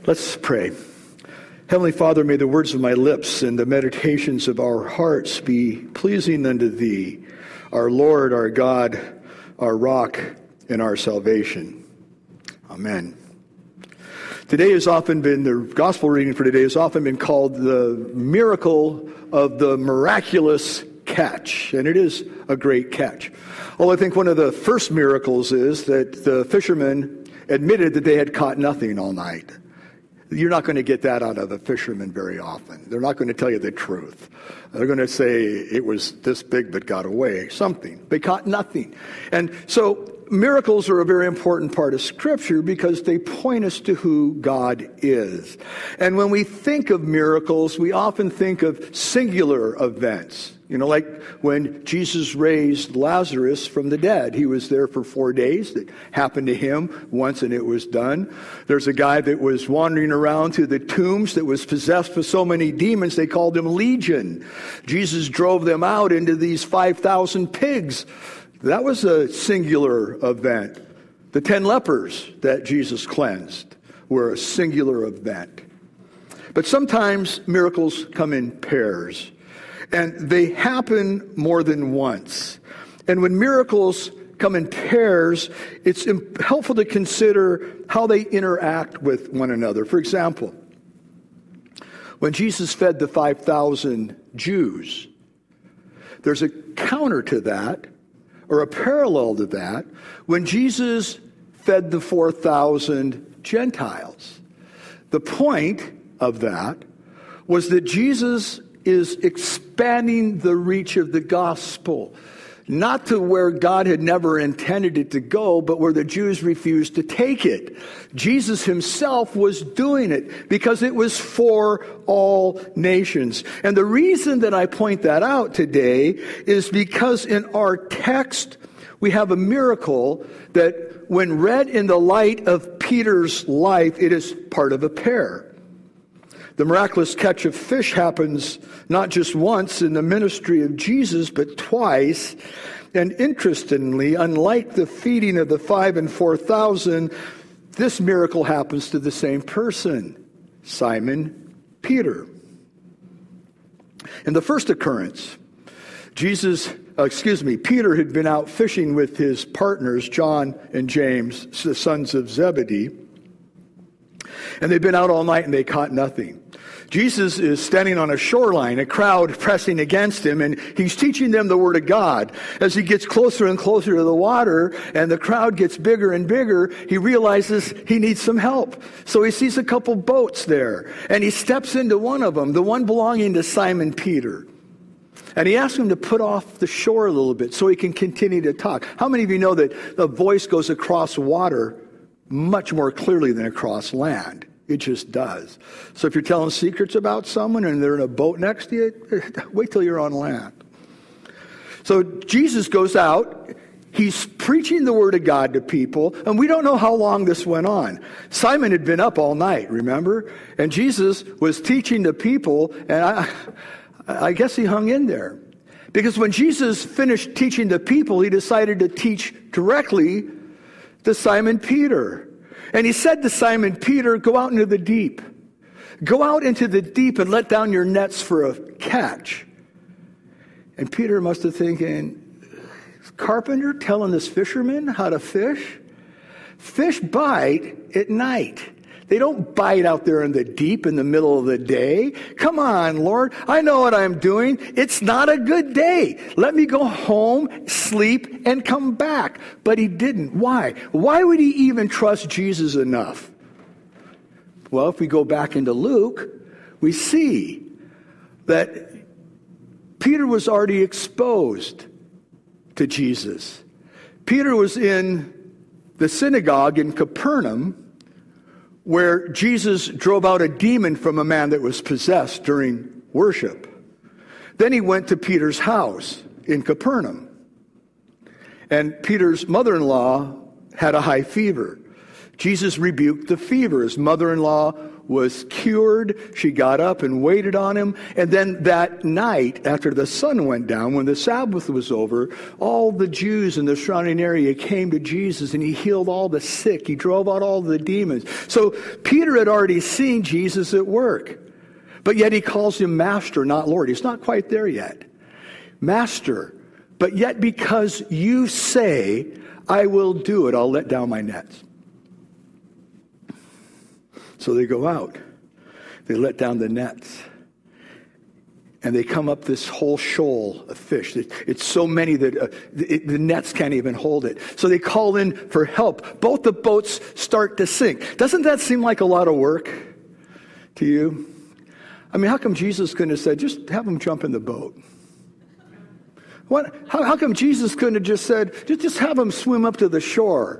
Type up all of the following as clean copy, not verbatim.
Let's pray. Heavenly Father, may the words of my lips and the meditations of our hearts be pleasing unto Thee, our Lord, our God, our rock, and our salvation. Amen. The gospel reading for today has often been called the miracle of the miraculous catch, and it is a great catch. Well, I think one of the first miracles is that the fishermen admitted that they had caught nothing all night. You're not going to get that out of a fisherman very often. They're not going to tell you the truth. They're going to say it was this big but got away, something. They caught nothing. And so miracles are a very important part of Scripture because they point us to who God is. And when we think of miracles, we often think of singular events. You know, like when Jesus raised Lazarus from the dead. He was there for 4 days. That happened to him once and it was done. There's a guy that was wandering around to the tombs that was possessed with so many demons, they called him Legion. Jesus drove them out into these 5,000 pigs. That was a singular event. The 10 lepers that Jesus cleansed were a singular event. But sometimes miracles come in pairs. And they happen more than once. And when miracles come in pairs, it's helpful to consider how they interact with one another. For example, when Jesus fed the 5,000 Jews, there's a counter to that, or a parallel to that, when Jesus fed the 4,000 Gentiles. The point of that was that Jesus is expanding the reach of the gospel, not to where God had never intended it to go, but where the Jews refused to take it. Jesus himself was doing it because it was for all nations. And the reason that I point that out today is because in our text, we have a miracle that when read in the light of Peter's life, it is part of a pair. The miraculous catch of fish happens not just once in the ministry of Jesus, but twice. And interestingly, unlike the feeding of the 5,000 and 4,000, this miracle happens to the same person, Simon Peter. In the first occurrence, Peter had been out fishing with his partners, John and James, the sons of Zebedee. And they'd been out all night and they caught nothing. Jesus is standing on a shoreline, a crowd pressing against him, and he's teaching them the Word of God. As he gets closer and closer to the water, and the crowd gets bigger and bigger, he realizes he needs some help. So he sees a couple boats there, and he steps into one of them, the one belonging to Simon Peter. And he asks him to put off the shore a little bit so he can continue to talk. How many of you know that the voice goes across water much more clearly than across land? It just does. So if you're telling secrets about someone and they're in a boat next to you, wait till you're on land. So Jesus goes out. He's preaching the Word of God to people, and we don't know how long this went on. Simon had been up all night, remember? And Jesus was teaching the people, and I guess he hung in there. Because when Jesus finished teaching the people, he decided to teach directly to Simon Peter. And he said to Simon Peter, go out into the deep. Go out into the deep and let down your nets for a catch. And Peter must have thinking, carpenter telling this fisherman how to fish? Fish bite at night. They don't bite out there in the deep in the middle of the day. Come on, Lord. I know what I'm doing. It's not a good day. Let me go home, sleep, and come back. But he didn't. Why? Why would he even trust Jesus enough? Well, if we go back into Luke, we see that Peter was already exposed to Jesus. Peter was in the synagogue in Capernaum, where Jesus drove out a demon from a man that was possessed during worship. Then he went to Peter's house in Capernaum. And Peter's mother-in-law had a high fever. Jesus rebuked the fever. His mother-in-law was cured. She got up and waited on him. And then that night, after the sun went down, when the Sabbath was over, all the Jews in the surrounding area came to Jesus, and he healed all the sick. He drove out all the demons. So Peter had already seen Jesus at work. But yet he calls him Master, not Lord. He's not quite there yet. Master. But yet because you say, I will do it, I'll let down my nets. So they go out. They let down the nets. And they come up this whole shoal of fish. It's so many that the nets can't even hold it. So they call in for help. Both the boats start to sink. Doesn't that seem like a lot of work to you? I mean, how come Jesus couldn't have said, just have them jump in the boat? How come Jesus couldn't have just said, just have them swim up to the shore?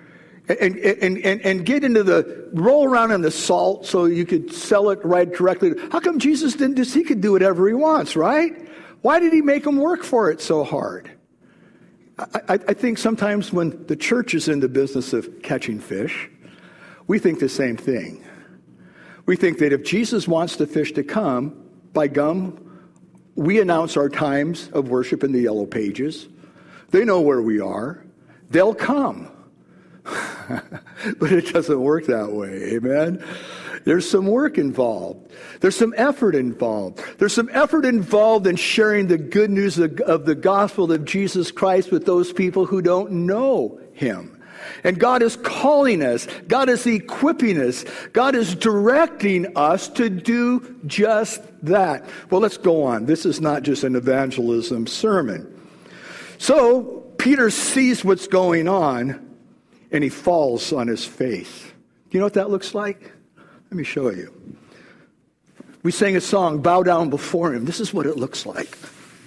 And get into roll around in the salt so you could sell it right correctly. How come Jesus didn't he could do whatever he wants, right? Why did he make them work for it so hard? I think sometimes when the church is in the business of catching fish, we think the same thing. We think that if Jesus wants the fish to come, by gum, we announce our times of worship in the yellow pages. They know where we are. They'll come. But it doesn't work that way, amen? There's some work involved. There's some effort involved. There's some effort involved in sharing the good news of the gospel of Jesus Christ with those people who don't know him. And God is calling us. God is equipping us. God is directing us to do just that. Well, let's go on. This is not just an evangelism sermon. So Peter sees what's going on, and he falls on his face. Do you know what that looks like? Let me show you. We sang a song, Bow Down Before Him. This is what it looks like.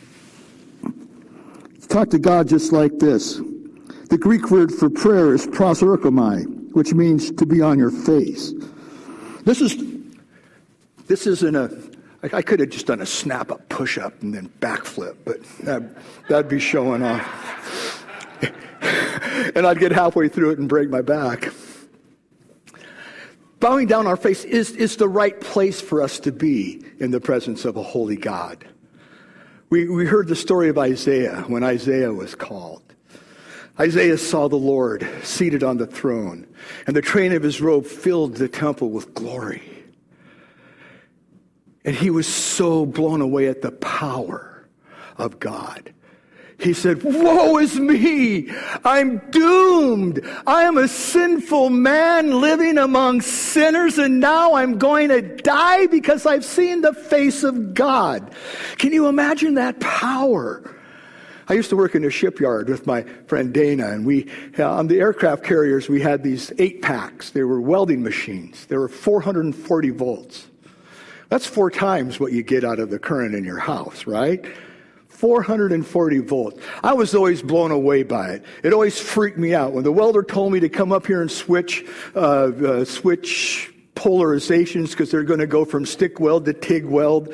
Talk to God just like this. The Greek word for prayer is proseuchomai, which means to be on your face. This isn't I could have just done a snap-up push-up and then backflip, but that'd be showing off. And I'd get halfway through it and break my back. Bowing down our face is the right place for us to be in the presence of a holy God. We heard the story of Isaiah when Isaiah was called. Isaiah saw the Lord seated on the throne, and the train of his robe filled the temple with glory. And he was so blown away at the power of God. He said, woe is me! I'm doomed! I am a sinful man living among sinners, and now I'm going to die because I've seen the face of God. Can you imagine that power? I used to work in a shipyard with my friend Dana, and on the aircraft carriers, we had these 8-packs. They were welding machines. They were 440 volts. That's 4 times what you get out of the current in your house, right? 440 volts. I was always blown away by it. It always freaked me out. When the welder told me to come up here and switch polarizations because they're going to go from stick weld to TIG weld,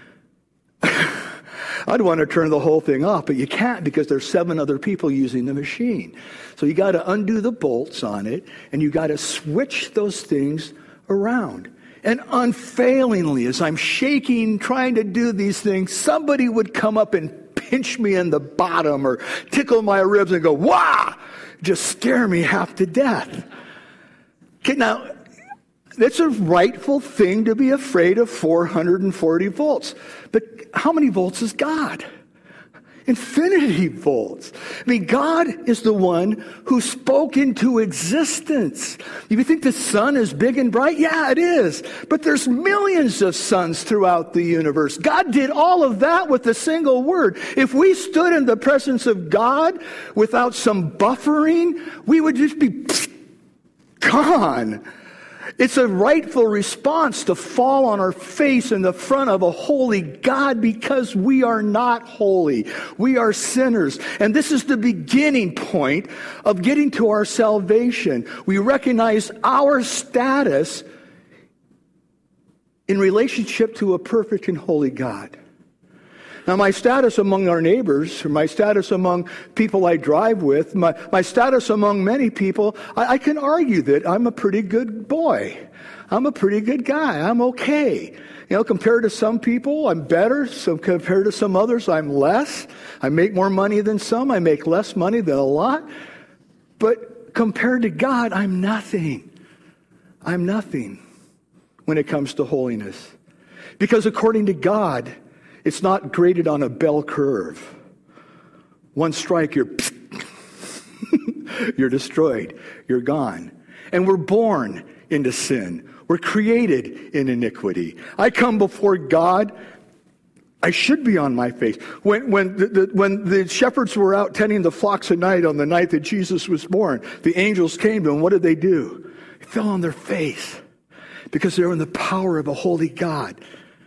I'd want to turn the whole thing off, but you can't because there's 7 other people using the machine. So you got to undo the bolts on it, and you got to switch those things around. And unfailingly, as I'm shaking, trying to do these things, somebody would come up and pinch me in the bottom or tickle my ribs and go, wah! Just scare me half to death. Okay, now, it's a rightful thing to be afraid of 440 volts. But how many volts is God? Infinity volts. I mean, God is the one who spoke into existence. You think the sun is big and bright? Yeah, it is. But there's millions of suns throughout the universe. God did all of that with a single word. If we stood in the presence of God without some buffering, we would just be gone. It's a rightful response to fall on our face in the front of a holy God because we are not holy. We are sinners. And this is the beginning point of getting to our salvation. We recognize our status in relationship to a perfect and holy God. Now, my status among our neighbors, or my status among people I drive with, my status among many people, I can argue that I'm a pretty good boy. I'm a pretty good guy. I'm okay. Compared to some people, I'm better. So compared to some others, I'm less. I make more money than some. I make less money than a lot. But compared to God, I'm nothing. I'm nothing when it comes to holiness. Because according to God, it's not graded on a bell curve. One strike, you're destroyed. You're gone. And we're born into sin. We're created in iniquity. I come before God, I should be on my face. When the shepherds were out tending the flocks at night on the night that Jesus was born, the angels came to them. What did they do? They fell on their face because they were in the power of a holy God.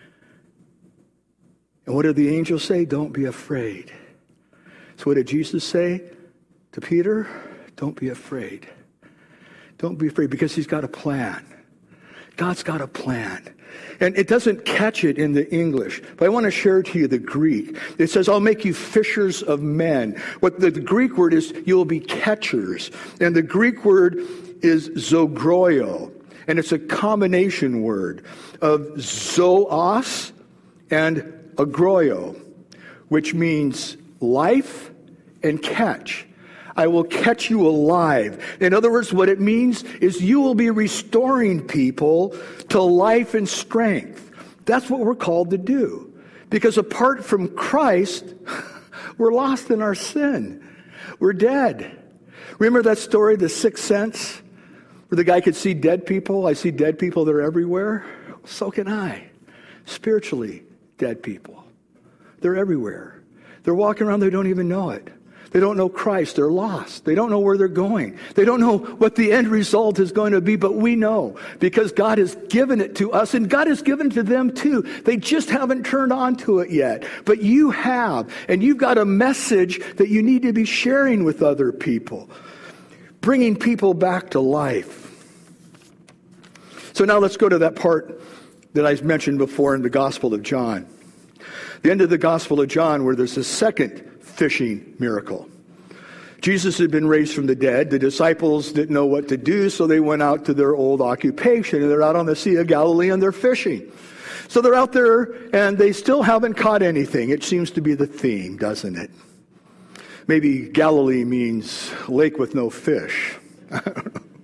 And what did the angels say? Don't be afraid. So what did Jesus say to Peter? Don't be afraid. Don't be afraid, because he's got a plan. God's got a plan. And it doesn't catch it in the English, but I want to share to you the Greek. It says, I'll make you fishers of men. What the Greek word is, you'll be catchers. And the Greek word is zogroio. And it's a combination word of zoos and agroio, which means life and catch. I will catch you alive. In other words, what it means is you will be restoring people to life and strength. That's what we're called to do. Because apart from Christ, we're lost in our sin. We're dead. Remember that story, The Sixth Sense, where the guy could see dead people? I see dead people, they're everywhere. So can I. Spiritually dead people. They're everywhere. They're walking around, they don't even know it. They don't know Christ. They're lost. They don't know where they're going. They don't know what the end result is going to be, but we know because God has given it to us, and God has given it to them too. They just haven't turned on to it yet, but you have, and you've got a message that you need to be sharing with other people, bringing people back to life. So now let's go to that part that I mentioned before in the Gospel of John. The end of the Gospel of John, where there's a second fishing miracle. Jesus had been raised from the dead. The disciples didn't know what to do, so they went out to their old occupation, and they're out on the Sea of Galilee, and they're fishing. So they're out there, and they still haven't caught anything. It seems to be the theme, doesn't it? Maybe Galilee means lake with no fish. I don't know.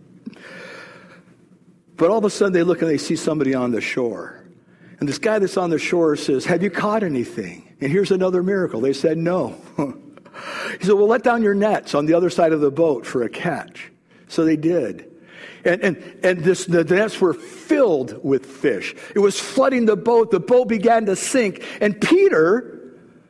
But all of a sudden, they look and they see somebody on the shore. And this guy that's on the shore says, have you caught anything? And here's another miracle. They said, no. He said, well, let down your nets on the other side of the boat for a catch. So they did. And the nets were filled with fish. It was flooding the boat. The boat began to sink. And Peter,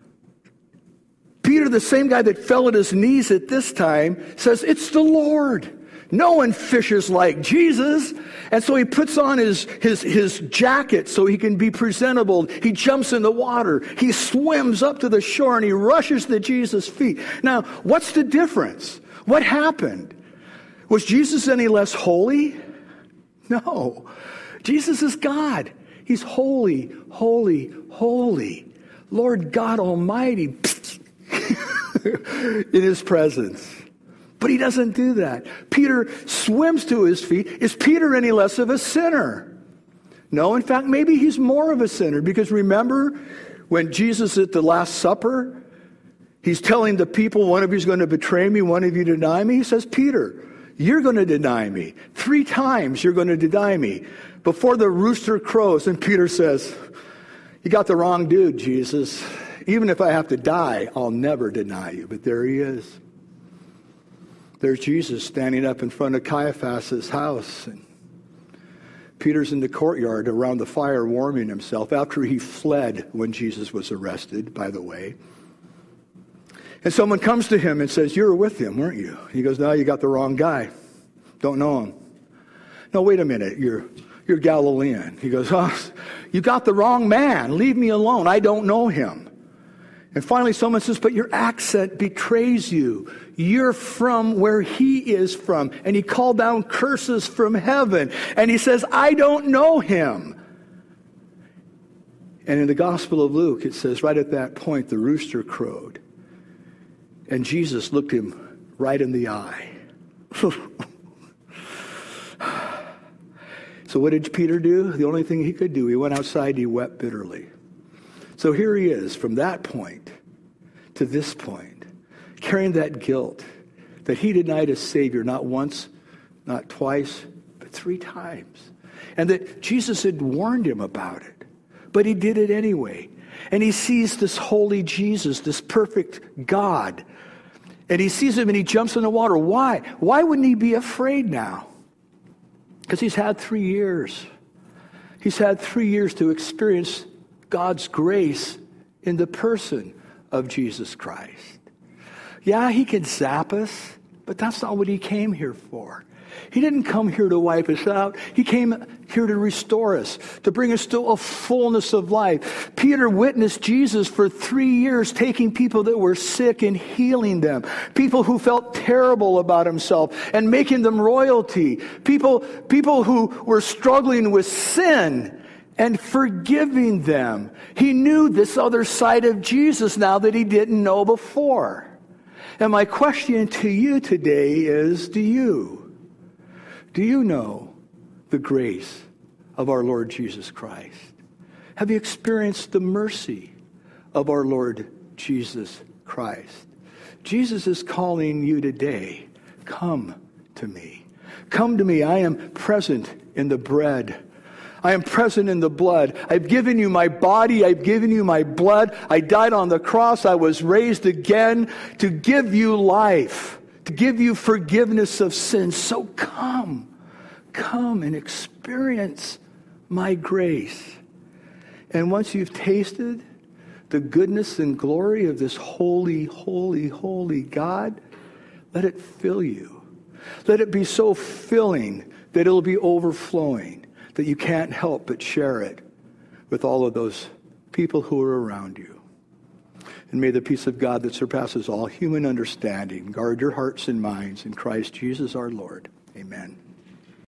the same guy that fell at his knees at this time, says, it's the Lord. No one fishes like Jesus. And so he puts on his jacket so he can be presentable. He jumps in the water. He swims up to the shore and he rushes to Jesus' feet. Now, what's the difference? What happened? Was Jesus any less holy? No. Jesus is God. He's holy, holy, holy. Lord God Almighty in his presence. But he doesn't do that. Peter swims to his feet. Is Peter any less of a sinner? No, in fact, maybe he's more of a sinner. Because remember when Jesus at the Last Supper, he's telling the people, one of you is going to betray me, one of you deny me. He says, Peter, you're going to deny me. 3 times you're going to deny me before the rooster crows. And Peter says, you got the wrong dude, Jesus. Even if I have to die, I'll never deny you. But there he is. There's Jesus standing up in front of Caiaphas' house. And Peter's in the courtyard around the fire warming himself after he fled when Jesus was arrested, by the way. And someone comes to him and says, you were with him, weren't you? He goes, no, you got the wrong guy. Don't know him. No, wait a minute, you're Galilean. He goes, oh, you got the wrong man. Leave me alone. I don't know him. And finally someone says, but your accent betrays you. You're from where he is from. And he called down curses from heaven. And he says, I don't know him. And in the Gospel of Luke, it says right at that point, the rooster crowed. And Jesus looked him right in the eye. So what did Peter do? The only thing he could do, he went outside and he wept bitterly. So here he is from that point to this point, carrying that guilt that he denied his Savior not once, not twice, but 3 times. And that Jesus had warned him about it. But he did it anyway. And he sees this holy Jesus, this perfect God. And he sees him and he jumps in the water. Why? Why wouldn't he be afraid now? Because he's had 3 years. He's had 3 years to experience God's grace in the person of Jesus Christ. Yeah, he can zap us, but that's not what he came here for. He didn't come here to wipe us out. He came here to restore us, to bring us to a fullness of life. Peter witnessed Jesus for 3 years, taking people that were sick and healing them. People who felt terrible about himself and making them royalty. People who were struggling with sin and forgiving them. He knew this other side of Jesus now that he didn't know before. And my question to you today is, do you know the grace of our Lord Jesus Christ? Have you experienced the mercy of our Lord Jesus Christ? Jesus is calling you today. Come to me. Come to me. I am present in the bread. I am present in the blood. I've given you my body. I've given you my blood. I died on the cross. I was raised again to give you life, to give you forgiveness of sins. So come and experience my grace. And once you've tasted the goodness and glory of this holy, holy, holy God, let it fill you. Let it be so filling that it'll be overflowing, that you can't help but share it with all of those people who are around you. And may the peace of God that surpasses all human understanding guard your hearts and minds in Christ Jesus our Lord. Amen.